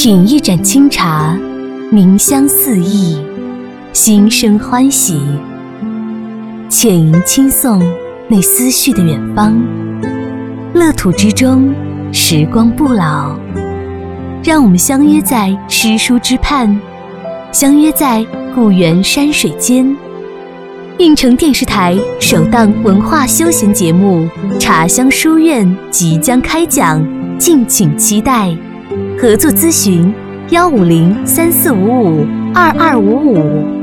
品一盏清茶，茗香四溢，心生欢喜。浅吟轻诵那思绪的远方，乐土之中，时光不老。让我们相约在诗书之畔，相约在故园山水间。运城电视台首档文化休闲节目《茶香书院》即将开讲，敬请期待。合作咨询：15034552255。